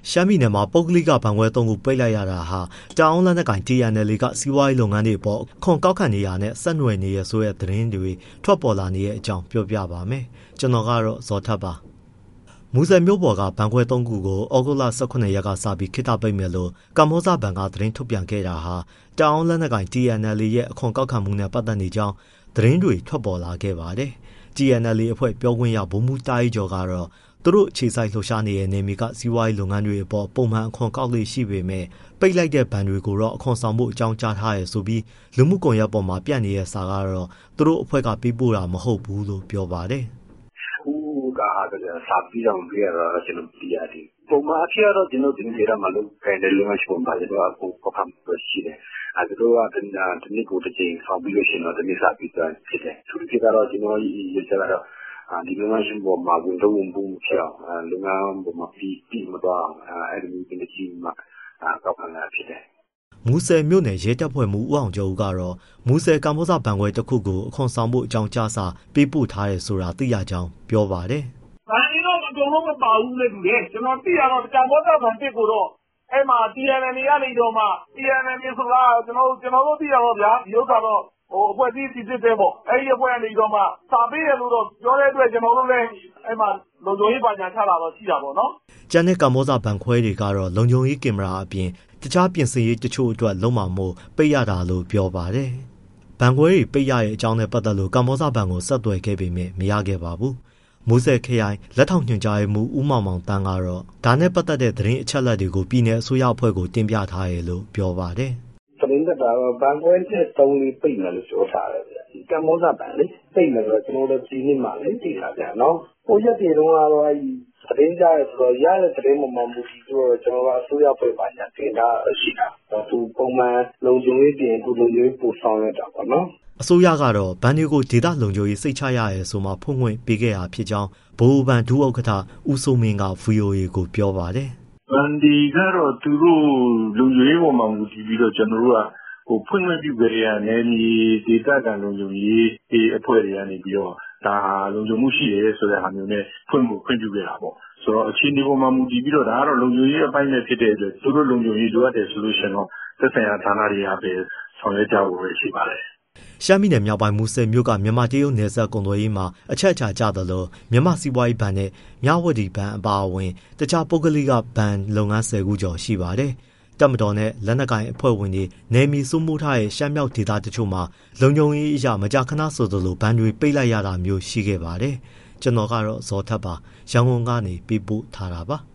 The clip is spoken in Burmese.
ရှမ်းပြည်နယ်မှာပုဂ္ဂလိကဘဏ်ခွဲ3ခုပိတ်လိုက်ရတာဟာတအောင်းလက်နက်ကိုင် TNLA ကစီးပွားရေးလုပ်ငန်းတွေပေါ်အခွန်ကောက်ခံနေရတဲ့ဆက်နွယ်နေရဆိုတဲ့သတင်းတွေထွက်ပေါ်လာနေတဲ့အကြောင်းပြောပြပါမယ်။ကျွန်တော်ကတော့ဇော်ထက်ပါ။မူဆယ်မြို့ပေါ်ကဘဏ်ခွဲ3ခုကိုဩဂုတ်လ18ရက်ကစပြီးခေတ္တပိတ်မယ်လို့ကမ္ဘောဇဘဏ်ကသတင်းထုတ်ပြန်ခဲ့တာဟာတအောင်းလက်နက်ကိုင် TNLA ရဲ့အခွန်ကောက်ခံမှုနဲ့ပတ်သက်နေကြောင်းသတင်းတွေထွက်ပေါ်လာခဲ့ပါတယ်။ TNLA အဖွဲ့ပြောခွင့်ရဗိုလ်မှူးတားရီကျော်ကတော့သူတို့ခြေဆိုင်လှုပ်ရှားနေတဲ့နေမီကစီးပွားရေးလုပ်ငန်းတွေအပေါ်ပုံမှန်အခွန်ကောက်လေ့ရှိပေမဲ့ပိတ်လိုက်တဲ့ဘဏ်တွေကိုတော့အခွန်ဆောင်မှုအကြောင်းကြားထားရဆိုပြီးလူမှုကွန်ရက်ပေါ်မှာပြန့်နေတဲ့စာကတော့သူတို့အဖွဲ့ကပေးပို့တာမဟုတ်ဘူးလို့ပြောပါတယ်။အခုကစာပြီးတော့ပြရတော့ကျွန်တော်ပြရတယ်။ပုံမှန်အဖြစ်တော့ကျွန်တော်ဒီနေ့ရမှာလို့ခိုင်တယ်လို့ရှိမှပါကျွန်တော်အခုကောက်ခံရှိတယ်။အဲဒါတော့ဒီနေ့ကိုတစ်ချိန်ဆောင်ပြီးလို့ရှိရင်တော့ဒီနေ့စာပြီးသွားဖြစ်တယ်။သူတို့ကတော့ကျွန်တော်ရကြတော့ဒီလိုမှရှိပေါ်မှာဝင်တော့ဝင်ဖို့ဖြစ်အောင်လုံငန်းပေါ်မှာပြီးမတော့အဲ့ဒီမျိုးကြီးမှာကောက်ခံလာဖြစ်တယ်။မူဆယ်မြို့နယ်ရဲတပ်ဖွဲ့မှူးဦးအောင်ကျော်ဦးကတော့မူဆယ်ကမ္ဘောဇဘဏ်ခွဲတစ်ခုကိုအခွန်ဆောင်ဖို့အကြောင်းကြားစာပေးပို့ထားတယ်ဆိုတာသိရကြောင်းပြောပါတယ်။ဘဏ်ကြီးတော့အကုန်လုံးမပါဘူးလေသူလေကျွန်တော်သိရတော့ကမ္ဘောဇဘဏ်တစ်ကိုတော့အဲ့မှာ TNL ကနေတော့မှ TNL ဆိုတာကျွန်တော်တို့သိရတော့ဗျာဒီဥစ္စာတော့အဖွဲ့အစည်းဖြစ်တဲ့ပေါ့အဲ့ဒီအဖွဲ့ကနေတော့မှစာပေးရလို့တော့ပြောတဲ့အတွက်ကျွန်တော်တို့လည်းအဲ့မှာလုံခြုံရေးပါညာချလာတော့ရှိတာပေါ့နော်ကျန်တဲ့ကမ္ဘောဇဘဏ်ခွဲတွေကတော့လုံခြုံရေးကင်မရာအပြင်တခြားပြင်ဆင်ရေးတချို့အတွက်လုံးဝမို့ပိတ်ရတာလို့ပြောပါတယ်ဘဏ်ခွဲတွေပိတ်ရတဲ့အကြောင်းနဲ့ပတ်သက်လို့ကမ္ဘောဇဘဏ်ကိုဆက်သွယ်ခဲ့ပေမဲ့မရခဲ့ပါဘူးမူဆယ်ခရိုင်လက်ထောက်ညွှန်ကြားရေးမှူးဦးမောင်မောင်တန်းကတော့ဒါနဲ့ပတ်သက်တဲ့သတင်းအချက်အလက်တွေကိုပြည်내အစိုးရအဖွဲ့ကိုတင်ပြထားရလို့ပြောပါတယ်သတင်းသက်တာတော့ဘဏ်ခွဲနဲ့3လေးပိတ်မယ်လို့ပြောထားတယ်ဗျာကမ္ဘောဇဘဏ်လေပိတ်မယ်ဆိုတော့ကျွန်တော်တို့ဒီနေ့မှလေသိတာဗျာနော်ဟိုရက်တွေတုန်းကတော့သတင်းကြရဆိုတော့ရတဲ့သတင်းမှမမူတည်တော့ကျွန်တော်ကအစိုးရဖွဲ့ပါညာတင်တာရှိတာသူပုံမှန်လုံခြုံရေးပြင်သူလုံခြုံရေးပို့ဆောင်ရတာပေါ့နော်အစိုးရကတော့ဘဏ်တွေကိုဒေသလုံခြုံရေးစိတ်ချရရဲဆိုမှဖွင့်ခွင့်ပေးခဲ့တာဖြစ်ကြောင်းဗဟိုဘဏ်ဒုဥက္ကဋ္ဌဦးစိုးမင်းက VOA ကိုပြောပါတယ်ဘဏ်ဒီကတော့သူတို့လုံခြုံရေးပေါ်မှာမူတည်ပြီးတော့ကျွန်တော်တို့ကဖွင့်ခွင့်ပြုကြရတဲ့ဒေသခံလုံခြုံရေးအဖွဲ့တွေကနေပြီးတော့ဒါလုံခြုံမှုရှိရဲဆိုတဲ့ဟာမျိုးနဲ့ဖွင့်ပြုခဲ့တာပေါ့ဆိုတော့အခြေအနေပေါ်မှာမူတည်ပြီးတော့ဒါကတော့လုံခြုံရေးအပိုင်းနဲ့ဖြစ်တဲ့အတွက်သူတို့လုံခြုံရေးလိုအပ်တယ်ဆိုလို့ရှိရင်တော့သက်ဆိုင်ရာဌာနတွေကပဲဆောင်ရွက်ကြဖို့ပဲရှိပါတယ်ရှမ်းပြည်နယ်မြောက်ပိုင်းမူဆယ်မြို့ကမြန်မာတရုတ်နယ်စပ်ကုန်သွယ်ရေးမှာအချက်အချာကျသလိုမြန်မာစီးပွားရေးဘဏ်နဲ့မြဝတီဘဏ်အပါအဝင်တခြားပုဂ္ဂလိကဘဏ်လုပ်ငန်း10ခုကျော်ရှိပါတယ်။တပ်မတော်နဲ့လက်နက်ကိုင်အဖွဲ့ဝင်တွေနယ်မြေစိုးမိုးထားတဲ့ရှမ်းမြောက်ဒေသတချို့မှာလုံခြုံရေးအရာမကြာခဏဆိုသလိုဘဏ်တွေပိတ်လိုက်ရတာမျိုးရှိခဲ့ပါတယ်။ကျွန်တော်ကတော့ဇော်ထက်ပါရန်ကုန်ကနေပေးပို့ထားတာပါ။